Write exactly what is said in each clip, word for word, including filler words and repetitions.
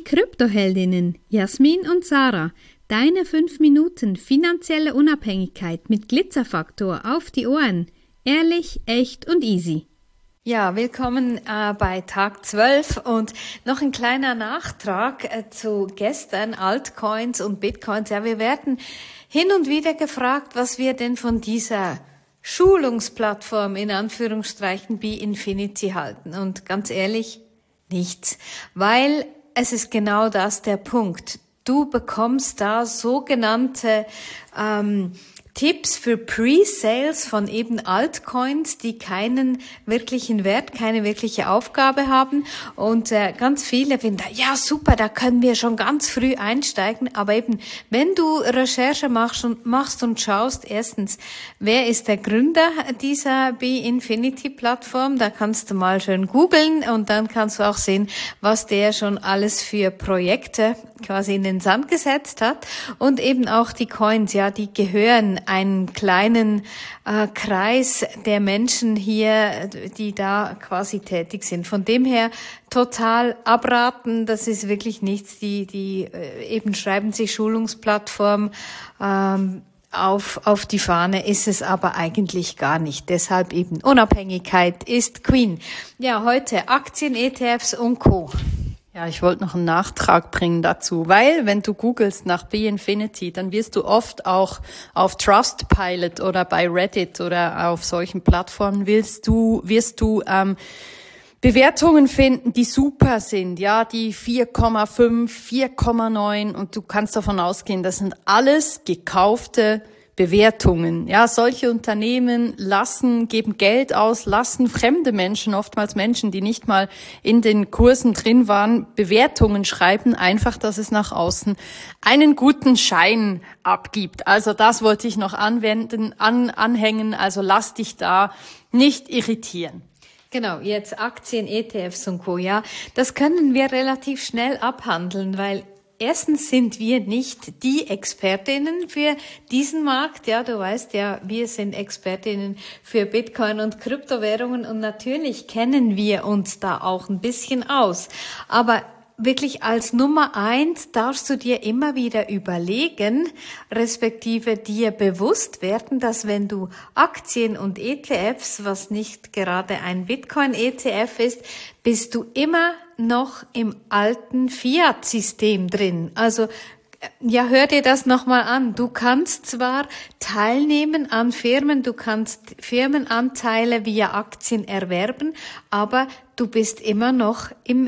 Kryptoheldinnen Jasmin und Sarah. Deine fünf Minuten finanzielle Unabhängigkeit mit Glitzerfaktor auf die Ohren. Ehrlich, echt und easy. Ja, willkommen äh, bei Tag zwölf und noch ein kleiner Nachtrag äh, zu gestern, Altcoins und Bitcoins. Ja, wir werden hin und wieder gefragt, was wir denn von dieser Schulungsplattform in Anführungsstrichen B-Infinity halten. Und ganz ehrlich, nichts, weil es ist genau das der Punkt. Du bekommst da sogenannte ähm, Tipps für Pre-Sales von eben Altcoins, die keinen wirklichen Wert, keine wirkliche Aufgabe haben. Und äh, ganz viele finden, ja super, da können wir schon ganz früh einsteigen. Aber eben, wenn du Recherche machst und, machst und schaust, erstens, wer ist der Gründer dieser B-Infinity-Plattform? Da kannst du mal schön googeln und dann kannst du auch sehen, was der schon alles für Projekte quasi in den Sand gesetzt hat. Und eben auch die Coins, ja, die gehören einen kleinen äh, Kreis der Menschen hier, die da quasi tätig sind. Von dem her total abraten, das ist wirklich nichts. Die, die äh, eben schreiben sich Schulungsplattform ähm, auf, auf die Fahne, ist es aber eigentlich gar nicht. Deshalb eben Unabhängigkeit ist Queen. Ja, heute Aktien, E T Fs und Co. Ja, ich wollte noch einen Nachtrag bringen dazu, weil wenn du googelst nach B-Infinity, dann wirst du oft auch auf Trustpilot oder bei Reddit oder auf solchen Plattformen willst du, wirst du ähm, Bewertungen finden, die super sind, ja, die vier Komma fünf, vier Komma neun und du kannst davon ausgehen, das sind alles gekaufte Bewertungen. Ja, solche Unternehmen lassen, geben Geld aus, lassen fremde Menschen, oftmals Menschen, die nicht mal in den Kursen drin waren, Bewertungen schreiben, einfach, dass es nach außen einen guten Schein abgibt. Also das wollte ich noch anwenden, an, anhängen. Also lass dich da nicht irritieren. Genau, jetzt Aktien, E T Fs und Co. Ja, das können wir relativ schnell abhandeln, weil erstens sind wir nicht die Expertinnen für diesen Markt. Ja, du weißt ja, wir sind Expertinnen für Bitcoin und Kryptowährungen und natürlich kennen wir uns da auch ein bisschen aus. Aber wirklich als Nummer eins darfst du dir immer wieder überlegen, respektive dir bewusst werden, dass wenn du Aktien und E T Fs, was nicht gerade ein Bitcoin-E T F ist, bist du immer noch im alten Fiat-System drin. Also ja, hör dir das nochmal an. Du kannst zwar teilnehmen an Firmen, du kannst Firmenanteile via Aktien erwerben, aber du bist immer noch im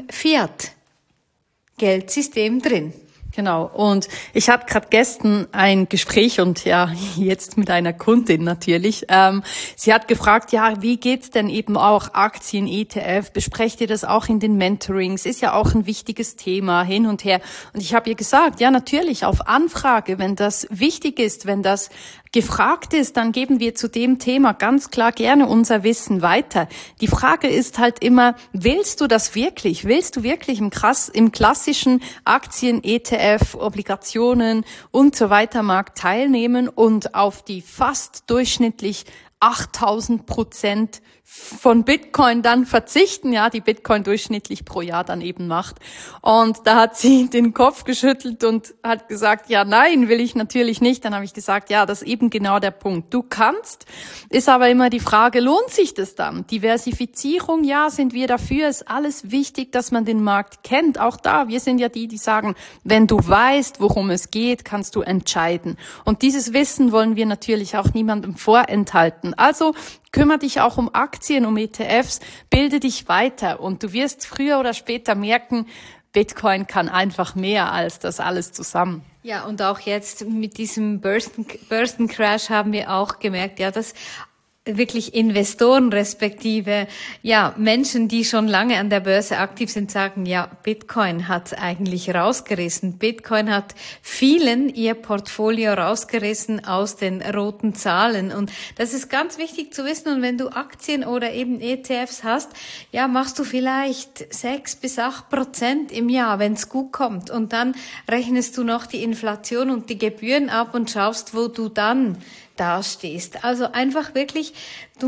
Fiat-Geldsystem drin. Genau. Und ich hatte gerade gestern ein Gespräch und ja, jetzt mit einer Kundin natürlich. Ähm, sie hat gefragt, ja, wie geht's denn eben auch Aktien, E T F? Besprecht ihr das auch in den Mentorings? Ist ja auch ein wichtiges Thema hin und her. Und ich habe ihr gesagt, ja, natürlich auf Anfrage, wenn das wichtig ist, wenn das gefragt ist, dann geben wir zu dem Thema ganz klar gerne unser Wissen weiter. Die Frage ist halt immer, willst du das wirklich? Willst du wirklich im, krass, im klassischen Aktien, E T F, Obligationen und so weiter Markt teilnehmen und auf die fast durchschnittlich achttausend Prozent von Bitcoin dann verzichten, ja, die Bitcoin durchschnittlich pro Jahr dann eben macht. Und da hat sie den Kopf geschüttelt und hat gesagt, ja, nein, will ich natürlich nicht. Dann habe ich gesagt, ja, das ist eben genau der Punkt. Du kannst, ist aber immer die Frage, lohnt sich das dann? Diversifizierung, ja, sind wir dafür, ist alles wichtig, dass man den Markt kennt. Auch da, wir sind ja die, die sagen, wenn du weißt, worum es geht, kannst du entscheiden. Und dieses Wissen wollen wir natürlich auch niemandem vorenthalten. Also kümmere dich auch um Aktien, um E T Fs, bilde dich weiter und du wirst früher oder später merken, Bitcoin kann einfach mehr als das alles zusammen. Ja, und auch jetzt mit diesem Börsen, Börsencrash haben wir auch gemerkt, ja, dass wirklich Investoren respektive ja Menschen, die schon lange an der Börse aktiv sind, sagen, ja, Bitcoin hat eigentlich rausgerissen. Bitcoin hat vielen ihr Portfolio rausgerissen aus den roten Zahlen. Und das ist ganz wichtig zu wissen. Und wenn du Aktien oder eben E T Fs hast, ja, machst du vielleicht sechs bis acht Prozent im Jahr, wenn es gut kommt. Und dann rechnest du noch die Inflation und die Gebühren ab und schaust, wo du dann dastehst. Also einfach wirklich, du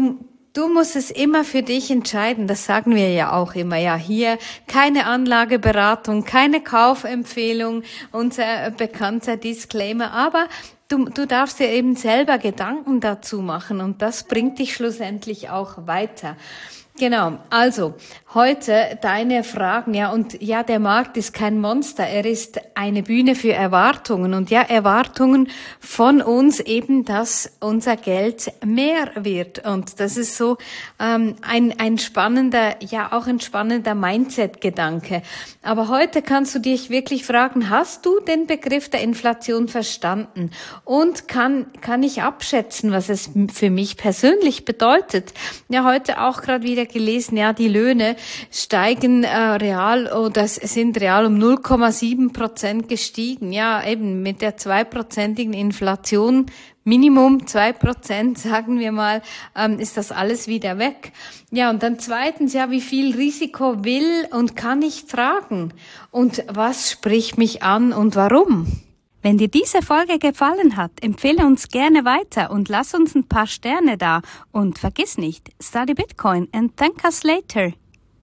Du musst es immer für dich entscheiden, das sagen wir ja auch immer. Ja, hier keine Anlageberatung, keine Kaufempfehlung, unser bekannter Disclaimer, aber du, du darfst dir eben selber Gedanken dazu machen und das bringt dich schlussendlich auch weiter. Genau, also heute deine Fragen, ja, und ja, der Markt ist kein Monster, er ist eine Bühne für Erwartungen und ja, Erwartungen von uns eben, dass unser Geld mehr wird und das ist so ähm, ein ein spannender, ja, auch ein spannender Mindset-Gedanke. Aber heute kannst du dich wirklich fragen, hast du den Begriff der Inflation verstanden und kann kann ich abschätzen, was es für mich persönlich bedeutet? Ja, heute auch gerade wieder gelesen, ja, die Löhne steigen äh, real oder sind real um null Komma sieben Prozent gestiegen. Ja, eben mit der zweiprozentigen Inflation, Minimum zwei Prozent, sagen wir mal, ähm, ist das alles wieder weg. Ja, und dann zweitens, ja, wie viel Risiko will und kann ich tragen? Und was spricht mich an und warum? Wenn dir diese Folge gefallen hat, empfehle uns gerne weiter und lass uns ein paar Sterne da. Und vergiss nicht, study Bitcoin and thank us later.